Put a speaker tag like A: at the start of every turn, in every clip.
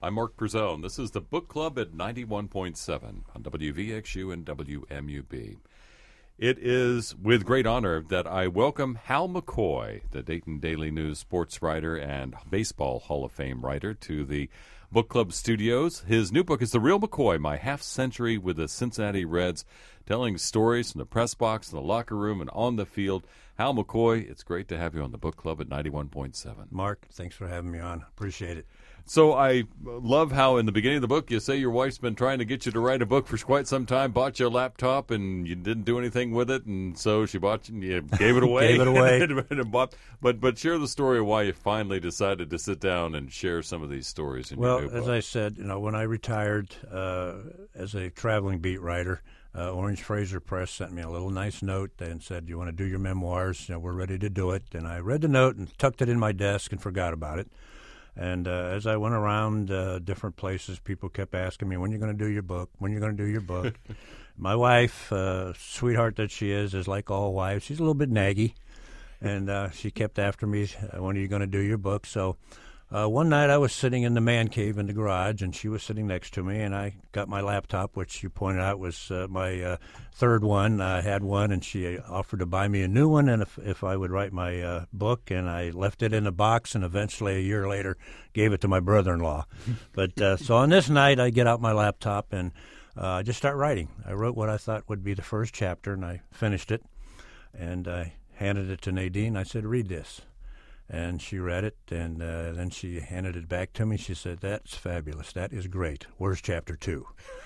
A: I'm Mark Brazone. This is the Book Club at 91.7 on WVXU and WMUB. It is with great honor that I welcome Hal McCoy, the Dayton Daily News sports writer and Baseball Hall of Fame writer, to the Book Club studios. His new book is The Real McCoy, My Half-Century with the Cincinnati Reds, telling stories from the press box, in the locker room, and on the field. Hal McCoy, it's great to have you on the Book Club at 91.7.
B: Mark, thanks for having me on. Appreciate it.
A: So I love how in the beginning of the book you say your wife's been trying to get you to write a book for quite some time, bought you a laptop, and you didn't do anything with it, and so she bought you, and you gave it away.
B: Gave it away.
A: But share the story of why you finally decided to sit down and share some of these stories in your new book.
B: Well, as I said, when I retired as a traveling beat writer, Orange Fraser Press sent me a little nice note and said, "You want to do your memoirs? We're ready to do it." And I read the note and tucked it in my desk and forgot about it. And as I went around different places, people kept asking me, "When are you going to do your book? When are you going to do your book?" My wife, sweetheart that she is like all wives, she's a little bit naggy. And she kept after me, "When are you going to do your book?" So one night I was sitting in the man cave in the garage, and she was sitting next to me, and I got my laptop, which you pointed out was my third one. I had one, and she offered to buy me a new one, and if I would write my book, and I left it in a box, and eventually a year later gave it to my brother-in-law. But so on this night, I get out my laptop, and I just start writing. I wrote what I thought would be the first chapter, and I finished it, and I handed it to Nadine. I said, "Read this." And she read it, and then she handed it back to me. She said, "That's fabulous. That is great. Where's chapter 2?"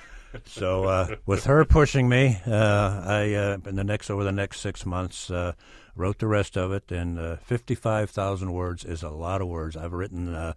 B: So with her pushing me, I over the next 6 months wrote the rest of it. And 55,000 words is a lot of words. I've written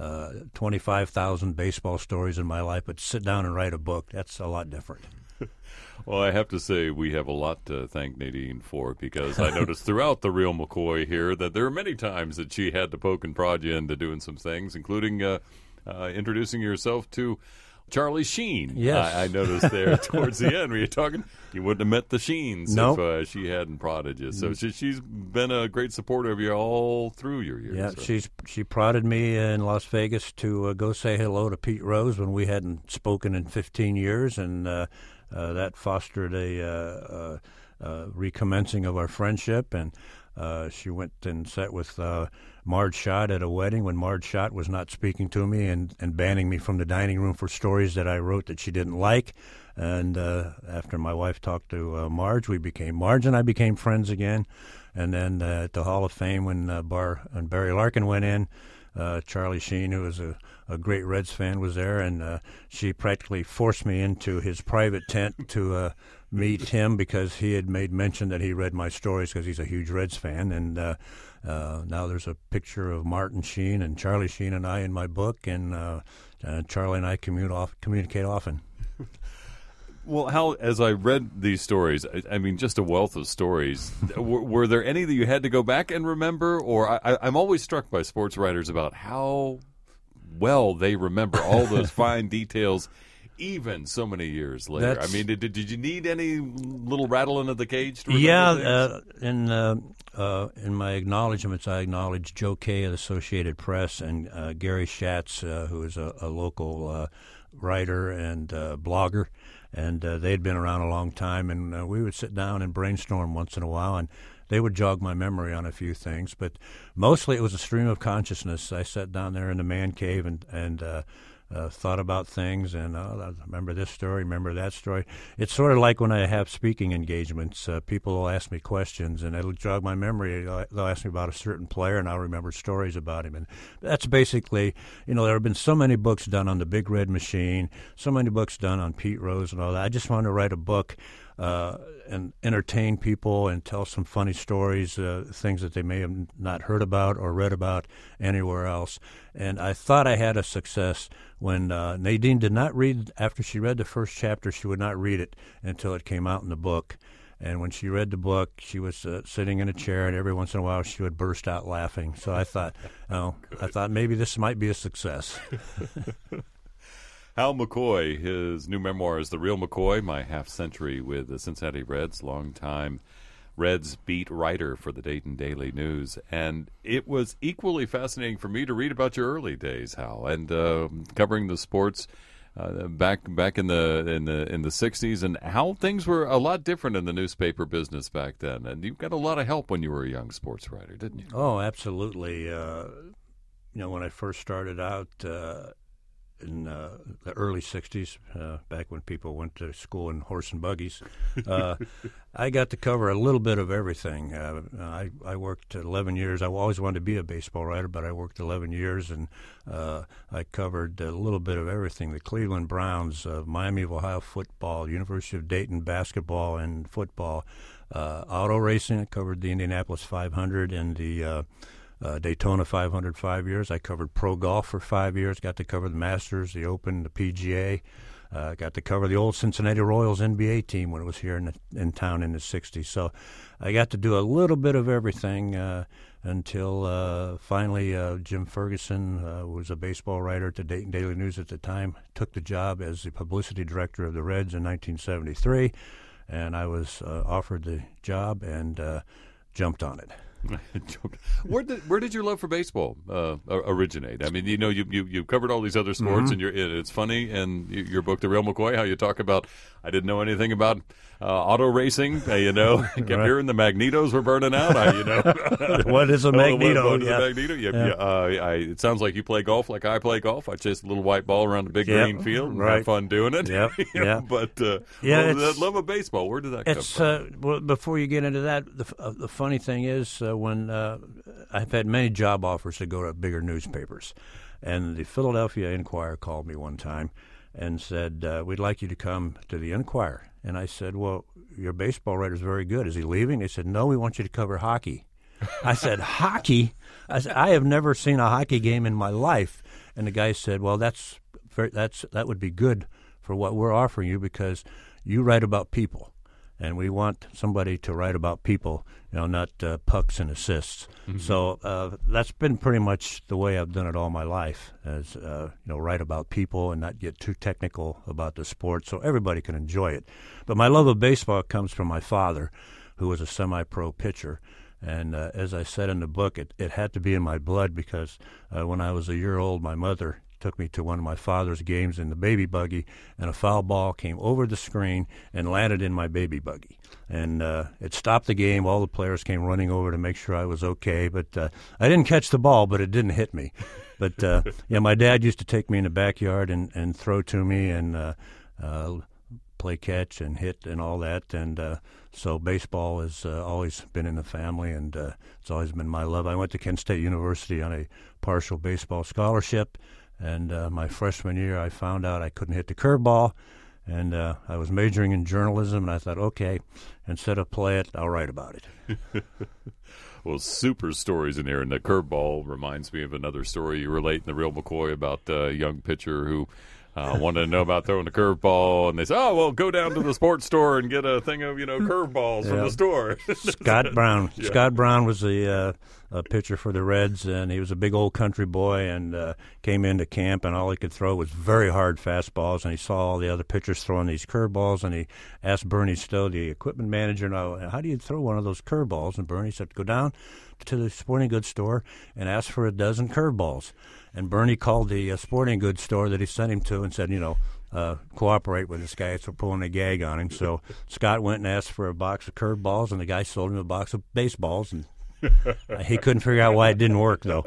B: 25,000 baseball stories in my life, but sit down and write a book, that's a lot different.
A: Well, I have to say we have a lot to thank Nadine for, because I noticed throughout The Real McCoy here that there are many times that she had to poke and prod you into doing some things, including introducing yourself to Charlie Sheen.
B: Yes.
A: I noticed there towards the end where you're talking, you wouldn't have met the Sheens if she hadn't prodded you. So she's been a great supporter of you all through your years.
B: Yeah,
A: so.
B: She prodded me in Las Vegas to go say hello to Pete Rose when we hadn't spoken in 15 years, and that fostered a recommencing of our friendship. And she went and sat with Marge Schott at a wedding when Marge Schott was not speaking to me and banning me from the dining room for stories that I wrote that she didn't like. And after my wife talked to Marge and I became friends again. And then at the Hall of Fame when Barry Larkin went in, Charlie Sheen, who was a great Reds fan, was there, and she practically forced me into his private tent to meet him, because he had made mention that he read my stories because he's a huge Reds fan. And now there's a picture of Martin Sheen and Charlie Sheen and I in my book, and Charlie and I communicate often.
A: Well, Hal, as I read these stories, I mean, just a wealth of stories. Were there any that you had to go back and remember? Or I'm always struck by sports writers about how well they remember all those fine details, even so many years later. I mean, did you need any little rattling of the cage to remember things?
B: In my acknowledgments, I acknowledged Joe Kay of the Associated Press and Gary Schatz, who is a local writer and blogger. And they'd been around a long time, and we would sit down and brainstorm once in a while, and they would jog my memory on a few things. But mostly it was a stream of consciousness. I sat down there in the man cave and thought about things, and I remember this story, remember that story. It's sort of like when I have speaking engagements. People will ask me questions, and it'll jog my memory. They'll ask me about a certain player, and I'll remember stories about him. And that's basically, there have been so many books done on the Big Red Machine, so many books done on Pete Rose and all that. I just wanted to write a book and entertain people and tell some funny stories, things that they may have not heard about or read about anywhere else. And I thought I had a success when Nadine did not read, after she read the first chapter, she would not read it until it came out in the book. And when she read the book, she was sitting in a chair, and every once in a while she would burst out laughing. So I thought, maybe this might be a success.
A: Hal McCoy, his new memoir is The Real McCoy, My Half-Century with the Cincinnati Reds, longtime Reds beat writer for the Dayton Daily News, and it was equally fascinating for me to read about your early days, Hal, and covering the sports back in the 60s, and how things were a lot different in the newspaper business back then. And you got a lot of help when you were a young sports writer, didn't you?
B: Oh, absolutely. When I first started out in the early 60s, back when people went to school in horse and buggies, I got to cover a little bit of everything. I worked 11 years. I always wanted to be a baseball writer, but I worked 11 years, and I covered a little bit of everything: the Cleveland Browns, Miami of Ohio football, University of Dayton basketball and football, auto racing. I covered the Indianapolis 500 and the Daytona 500 5 years. I covered pro golf for 5 years. Got to cover the Masters, the Open, the PGA. Got to cover the old Cincinnati Royals NBA team when it was here in town in the 60s. So I got to do a little bit of everything until finally Jim Ferguson, who was a baseball writer at the Dayton Daily News at the time, took the job as the publicity director of the Reds in 1973. And I was offered the job and jumped on it.
A: Where did your love for baseball originate? I mean, you covered all these other sports, and it's funny in your book, The Real McCoy, how you talk about, I didn't know anything about auto racing. Kept hearing the magnetos were burning out.
B: What is a magneto?
A: What is a magneto? It sounds like you play golf like I play golf. I chase a little white ball around a big green field and have fun doing it. But that love of baseball, where did that come from?
B: Well, before you get into that, the funny thing is when I've had many job offers to go to bigger newspapers, and the Philadelphia Inquirer called me one time and said, we'd like you to come to the Inquirer. And I said, well, your baseball writer's very good. Is he leaving? They said, no, we want you to cover hockey. I said, hockey? I said, I have never seen a hockey game in my life. And the guy said, well, that would be good for what we're offering you, because you write about people. And we want somebody to write about people, not pucks and assists. Mm-hmm. So that's been pretty much the way I've done it all my life, as write about people and not get too technical about the sport, so everybody can enjoy it. But my love of baseball comes from my father, who was a semi-pro pitcher. And as I said in the book, it had to be in my blood, because when I was a year old, my mother took me to one of my father's games in the baby buggy, and a foul ball came over the screen and landed in my baby buggy. And it stopped the game. All the players came running over to make sure I was okay. But I didn't catch the ball, but it didn't hit me. But, my dad used to take me in the backyard and throw to me and play catch and hit and all that. And so baseball has always been in the family, and it's always been my love. I went to Kent State University on a partial baseball scholarship. And my freshman year, I found out I couldn't hit the curveball, and I was majoring in journalism, and I thought, okay, instead of play it, I'll write about it.
A: Well, super stories in there, and the curveball reminds me of another story you relate in The Real McCoy about a young pitcher who wanted to know about throwing the curveball, and they said, oh, well, go down to the sports store and get a thing of, curveballs from the store.
B: Scott Brown. Yeah. Scott Brown was the pitcher for the Reds, and he was a big old country boy, and came into camp, and all he could throw was very hard fastballs, and he saw all the other pitchers throwing these curveballs, and he asked Bernie Stowe, the equipment manager, how do you throw one of those curveballs? And Bernie said, go down to the sporting goods store and ask for a dozen curveballs. And Bernie called the sporting goods store that he sent him to and said, cooperate with this guy. It's pulling a gag on him. So Scott went and asked for a box of curveballs, and the guy sold him a box of baseballs. And he couldn't figure out why it didn't work, though.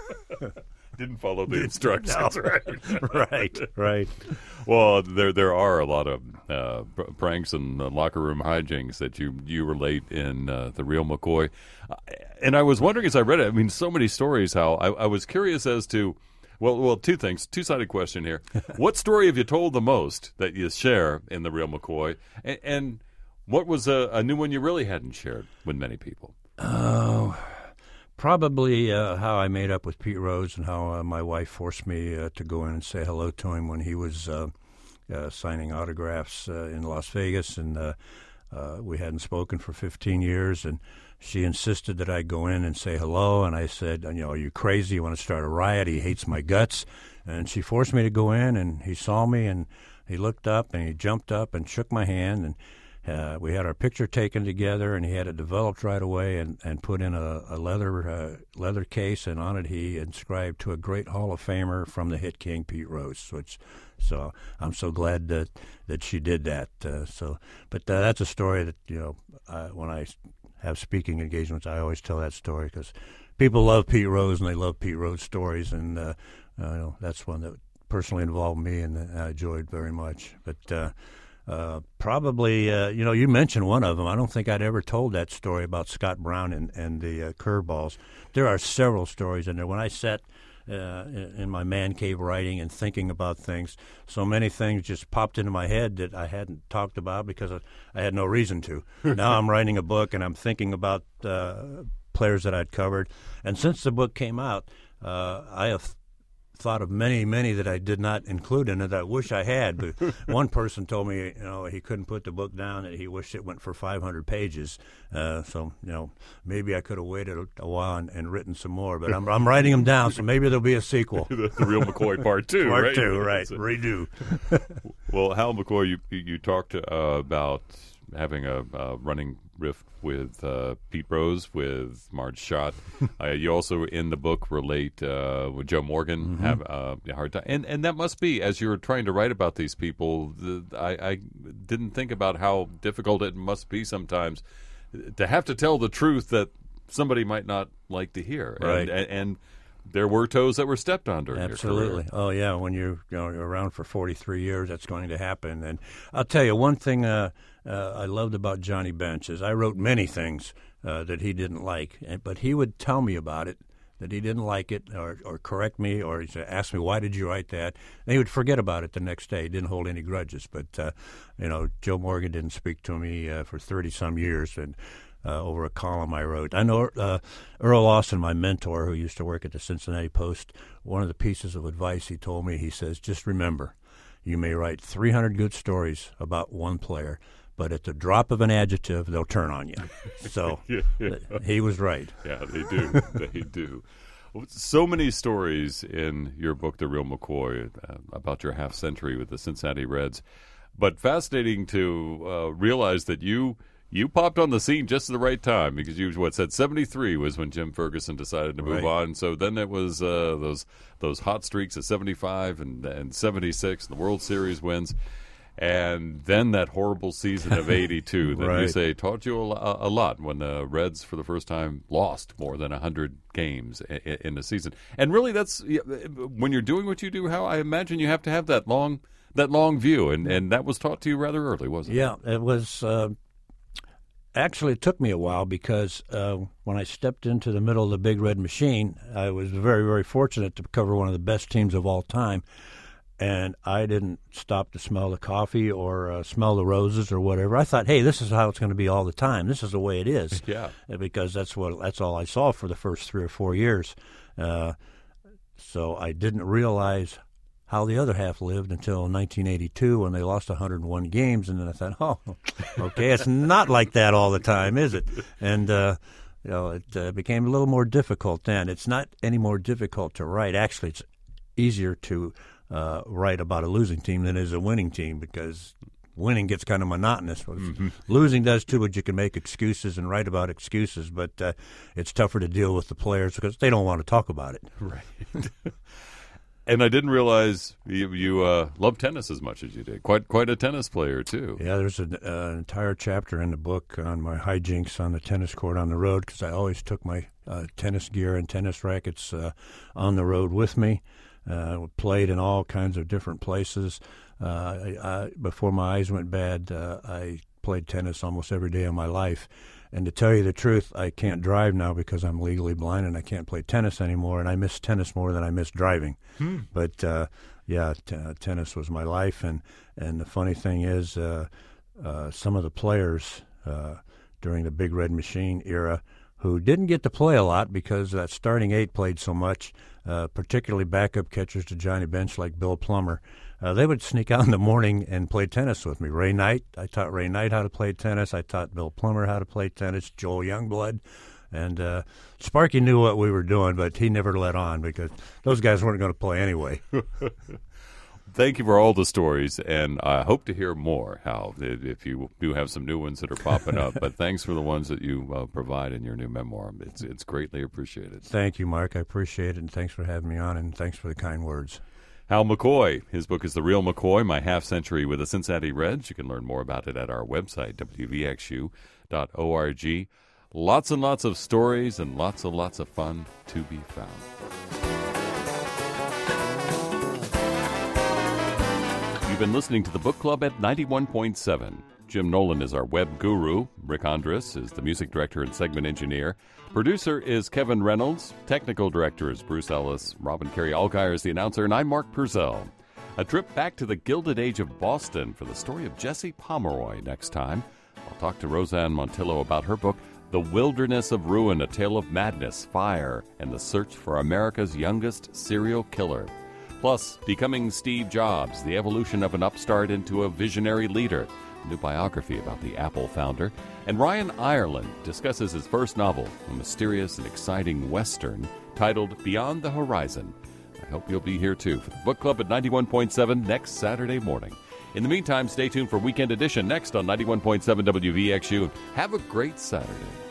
A: Didn't follow the instructions,
B: right? Right.
A: Well, there are a lot of pranks and locker room hijinks that you relate in The Real McCoy. And I was wondering as I read it, so many stories, how I was curious as to, well, two things, two-sided question here. What story have you told the most that you share in The Real McCoy? And what was a new one you really hadn't shared with many people?
B: Oh, probably how I made up with Pete Rose, and how my wife forced me to go in and say hello to him when he was signing autographs in Las Vegas, and we hadn't spoken for 15 years, and she insisted that I go in and say hello, and I said, are you crazy? You want to start a riot? He hates my guts. And she forced me to go in, and he saw me, and he looked up, and he jumped up and shook my hand, and We had our picture taken together, and he had it developed right away and put in a leather case, and on it he inscribed "To a great Hall of Famer from the hit king Pete Rose." So I'm so glad that she did that. But that's a story that when I have speaking engagements, I always tell that story because people love Pete Rose and they love Pete Rose stories, and that's one that personally involved me and I enjoyed very much. But probably, you mentioned one of them. I don't think I'd ever told that story about Scott Brown and the curveballs. There are several stories in there. When I sat in my man cave writing and thinking about things, so many things just popped into my head that I hadn't talked about because I had no reason to. Now I'm writing a book and I'm thinking about players that I'd covered. And since the book came out, I have thought of many that I did not include in it that I wish I had. But one person told me, he couldn't put the book down, that he wished it went for 500 pages. So maybe I could have waited a while and written some more. But I'm writing them down, so maybe there'll be a sequel.
A: the Real McCoy Part 2, right?
B: Part 2, right. Redo.
A: Well, Hal McCoy, you talked about having a running riff with Pete Rose, with Marge Schott. You also, in the book, relate with Joe Morgan, have a hard time. And that must be, as you're trying to write about these people, I didn't think about how difficult it must be sometimes to have to tell the truth that somebody might not like to hear.
B: Right.
A: And there were toes that were stepped on during
B: Absolutely.
A: your career.
B: Oh, yeah. When you're around for 43 years, that's going to happen. And I'll tell you, one thing I loved about Johnny Bench is I wrote many things that he didn't like, but he would tell me about it, that he didn't like it, or correct me, or he'd ask me, why did you write that? And he would forget about it the next day. He didn't hold any grudges. But, Joe Morgan didn't speak to me for 30-some years, and over a column I wrote. I know Earl Austin, my mentor, who used to work at the Cincinnati Post, one of the pieces of advice he told me, he says, just remember, you may write 300 good stories about one player, but at the drop of an adjective, they'll turn on you. So he was right.
A: Yeah, they do. They do. So many stories in your book, The Real McCoy, about your half century with the Cincinnati Reds. But fascinating to realize that you popped on the scene just at the right time, because you said 73 was when Jim Ferguson decided to move on. So then it was those hot streaks of 75 and 76, the World Series wins, and then that horrible season of 82 that you say taught you a lot when the Reds for the first time lost more than 100 games in the season. And really, that's when you're doing what you do, how I imagine you have to have that long view, and that was taught to you rather early, wasn't it?
B: Yeah, it was. Actually, it took me a while because when I stepped into the middle of the Big Red Machine, I was very, very fortunate to cover one of the best teams of all time. And I didn't stop to smell the coffee or smell the roses or whatever. I thought, hey, this is how it's going to be all the time. This is the way it is.
A: Yeah.
B: Because that's all I saw for the first 3 or 4 years. So I didn't realize how the other half lived until 1982 when they lost 101 games, and then I thought, oh, okay, it's not like that all the time, is it? And it became a little more difficult then. It's not any more difficult to write. Actually, it's easier to write about a losing team than it is a winning team, because winning gets kind of monotonous. Mm-hmm. Losing does too, but you can make excuses and write about excuses, but it's tougher to deal with the players because they don't want to talk about it.
A: Right. And I didn't realize you love tennis as much as you did. Quite a tennis player, too.
B: Yeah, there's an entire chapter in the book on my hijinks on the tennis court on the road, because I always took my tennis gear and tennis rackets on the road with me. Played in all kinds of different places. Before my eyes went bad, I played tennis almost every day of my life. And to tell you the truth, I can't drive now because I'm legally blind and I can't play tennis anymore, and I miss tennis more than I miss driving. But, tennis was my life. And the funny thing is, some of the players during the Big Red Machine era who didn't get to play a lot because that starting 8 played so much, particularly backup catchers to Johnny Bench like Bill Plummer, they would sneak out in the morning and play tennis with me. Ray Knight, I taught Ray Knight how to play tennis. I taught Bill Plummer how to play tennis, Joel Youngblood. And Sparky knew what we were doing, but he never let on because those guys weren't going to play anyway.
A: Thank you for all the stories, and I hope to hear more, Hal, if you do have some new ones that are popping up. But thanks for the ones that you provide in your new memoir. It's greatly appreciated.
B: Thank you, Mark. I appreciate it, and thanks for having me on, and thanks for the kind words.
A: Hal McCoy. His book is The Real McCoy, My Half-Century with the Cincinnati Reds. You can learn more about it at our website, wvxu.org. Lots and lots of stories and lots of fun to be found. You've been listening to the Book Club at 91.7. Jim Nolan is our web guru. Rick Andres is the music director and segment engineer. Producer is Kevin Reynolds. Technical director is Bruce Ellis. Robin Carey Allgaier is the announcer, and I'm Mark Purcell. A trip back to the Gilded Age of Boston for the story of Jesse Pomeroy next time. I'll talk to Roseanne Montillo about her book, The Wilderness of Ruin, A Tale of Madness, Fire, and the Search for America's Youngest Serial Killer. Plus, Becoming Steve Jobs, the evolution of an upstart into a visionary leader, a new biography about the Apple founder. And Ryan Ireland discusses his first novel, a mysterious and exciting Western titled Beyond the Horizon. I hope you'll be here, too, for the Book Club at 91.7 next Saturday morning. In the meantime, stay tuned for Weekend Edition next on 91.7 WVXU. Have a great Saturday.